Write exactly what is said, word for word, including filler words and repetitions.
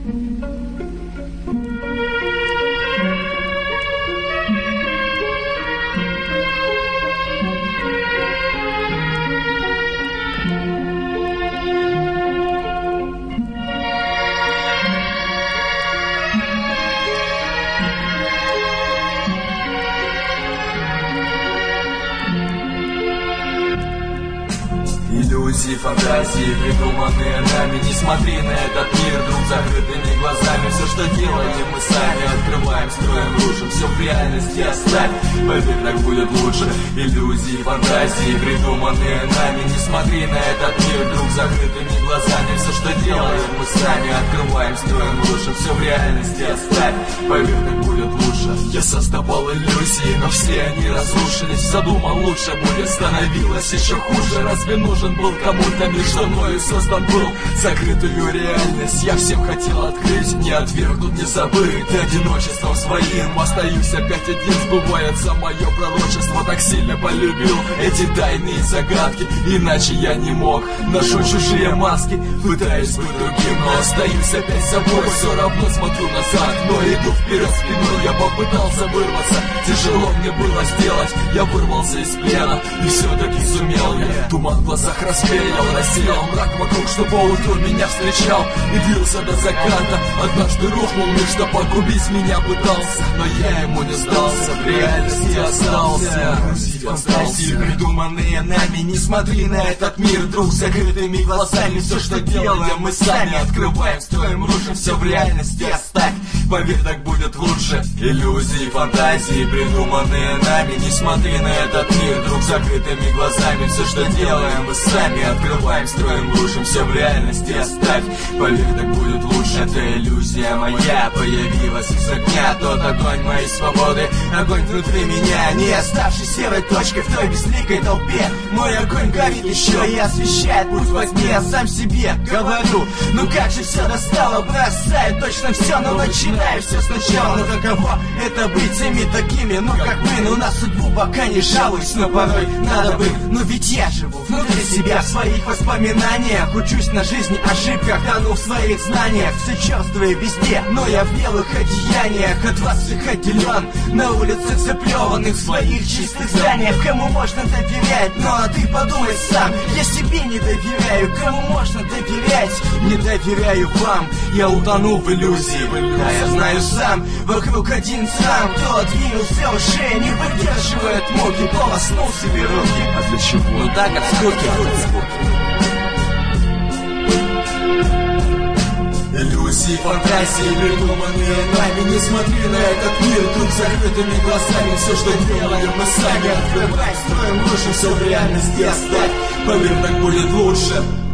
Иллюзии, фантазии, придуманные нами. Не смотри на этот мир друг закрытыми глазами. Все, что делаем мы сами, открываем, строим, рушим. Все в реальности оставь, поверь, так будет лучше. Иллюзии, фантазии, придуманные нами. Не смотри на этот мир друг закрытыми глазами. Все, что делаем мы сами, открываем, строим, рушим. Все в реальности оставь, поверь, так будет лучше. Я создавал иллюзии, но все они разрушились. Задумал, лучше будет, становилось еще хуже. Разве нужен был кому-то мир, что мною создан был? Закрытую реальность я всем хотел открыть. Не отвергнут, не забыт, одиночеством своим остаюсь опять один. Сбывается мое пророчество, так сильно полюбил эти тайные загадки. Иначе я не мог, ношу чужие маски, пытаюсь быть другим, но остаюсь опять собой. Все равно смотрю назад, но иду вперед спиной. Я попытался вырваться, тяжело мне было сделать. Я вырвался из плена и все-таки сумел я. Туман в глазах рассеял, рассеял мрак вокруг, что поутру меня встречал и длился до заката. Однажды рухнул мир, что погубить меня пытался, но я ему не сдался, в реальности остался. Фантазии, придуманные нами. Не смотри на этот мир друг закрытыми глазами. Все, что делаем мы сами, открываем, строим, рушим. Все в реальности оставь, поверь, так будет лучше. Иллюзии, фантазии, придуманные нами. Не смотри на этот мир друг закрытыми глазами. Все, что делаем мы сами, открываем, строим, рушим. Все в реальности оставь, поверь, так будет лучше. Это иллюзия моя появилась из огня, тот огонь моей свободы, огонь внутри меня, не оставшись серой точкой в той безликой толпе. Мой огонь горит еще и освещает путь во тьме. Я сам себе говорю, ну как же все достало, бросаю точно все, но начинаю все сначала. Но каково это быть теми такими, ну как мы, ну на судьбу пока не жалуюсь, но порой надо быть, ну ведь я живу внутри себя, в своих воспоминаниях, учусь на жизни ошибках, тону в своих знаниях, все черствое везде, но я в белых одеяниях от вас всех отделен, на улицах заплеванных в своих чистых зданиях. Кому можно доверять, ну а ты подумай сам, я себе не доверяю, кому можно доверять, не доверяю вам, я утону в иллюзии, да я знаю сам, вокруг один сам, кто двинулся уже, не выдерживает муки, полоснул себе руки. А для чего? Ну так, от скуки. Иллюзии, фантазии, придуманные нами. Не смотри на этот мир тут закрытыми глазами. Все, что делаем мы сами, открывай, строим, рушим. Все в реальности оставь, поверь, так будет лучше.